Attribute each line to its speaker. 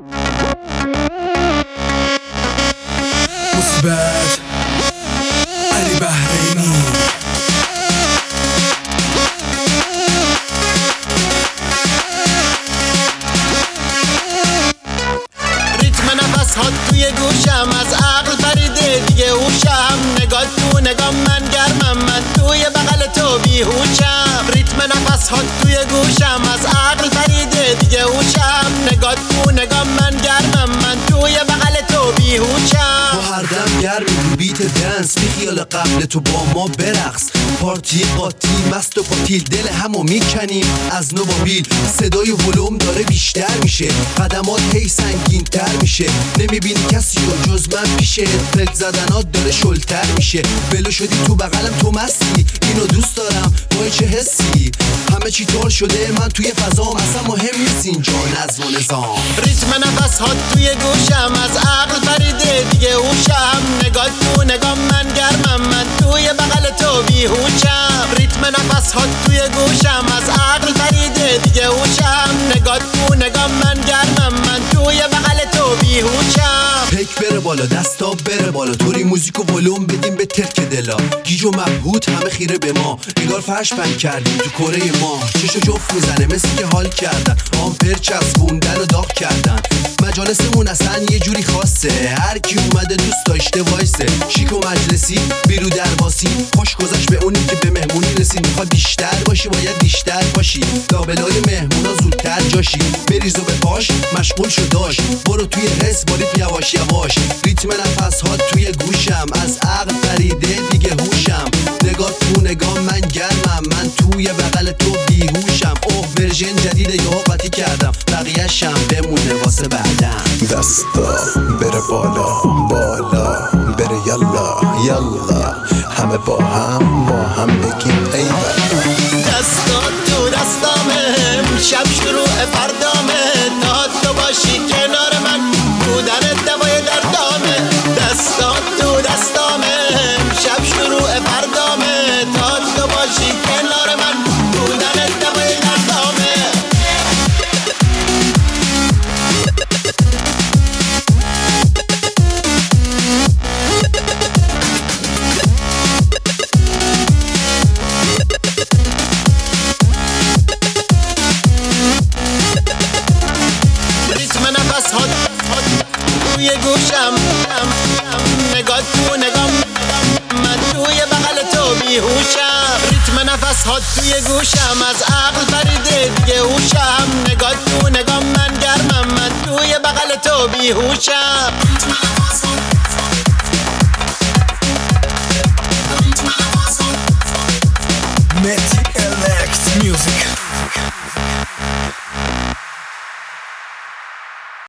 Speaker 1: مثبت علی بحرینی.
Speaker 2: ریتم نفس ها توی گوشم، از عقل پریده دیگه هوشم. نگاه تو نگاه من گرمم، من توی بغل تو بیهوشم. ریتم نفس ها توی گوشم، از عقل پریده دیگه هوشم. نگاه تو نگاه من گرمم، من توی بغل تو بیهوشم.
Speaker 3: تو هر دم گرمی رو بیت دنس، بی خیال قبل تو با ما برقص. پارتی قاطی مست و قاتیل، دل همو میکنیم از نو با بیل. صدای ولوم داره بیشتر میشه، قدمات هی سنگین تر میشه. نمیبینی کسی رو جز من پیشه، پلک زدنات داره شلتر میشه. بلو شدی تو بغلم تو مستی، اینو دوست دارم تو چه حسی. همه چی طور شده من توی فضام، اصلا مهم نیست اینجا نظم و نظام.
Speaker 2: ریتم نفس ها توی گوشم، از عقل پریده دیگه هوشم. نگاه تو نگاه من گرمم، من توی بغل تو بیهوشم. ریتم نفس ها توی گوشم، از عقل پریده دیگه هوشم. نگاه تو نگاه من گرمم، من توی بغل تو بیهوشم.
Speaker 3: پیک بره بالا دستا بره بالا، طوری موزیک و ولوم بدیم به ترک دلا. گیج و مبهوت همه خیره به ما، نگار فرش پنگ کردیم تو کره ما. چشو جفت میزنه مثل که حال کردن، آمپر چسبوندن و داغ کردن. مجالسمون اصلا یه جوری خاصه، هر کی اومده دوست داشته وایسه. شیک و مجلسی بیرو درباسی، خوش گذشت به اونی که به مهمونی رسید. میخوای بیشتر باشی باید بیشتر باشی، لابلای مهمونا زودتر جاشی. بریز و به پاش مشغول شو داش، برو توی حس باریت یواش یواش. ریتم نفس ها توی گوشم، از عقل پریده دیگه هوشم. نگاه تو نگاه من گرمم، من توی بغل تو بیهوشم. اوه ورژن جدیده یهو قاطی کردم، بقیه‌شم بمونه واسه بعدم.
Speaker 4: دستا بره بالا بالا، بره یلا یلا، همه با هم بگیم ای بلا.
Speaker 2: دستا تو دستامه، شب شروع فردامه. تا تو باشی کنار من، بودن دوای دردامه. دستا تو دستامه، شب شروع فردامه. تا تو باشی کنار من، بودن دوای دردامه. ریتم نفس ها توی گوشم، نگاه تو نگاه من توی بغل تو بیهوشم. ریتم نفس ها توی گوشم، از عقل پریده دیگه هوشم. نگاه تو نگاه من گرمم، من توی بغل تو بیهوشم.
Speaker 1: متی الکت میوزیک.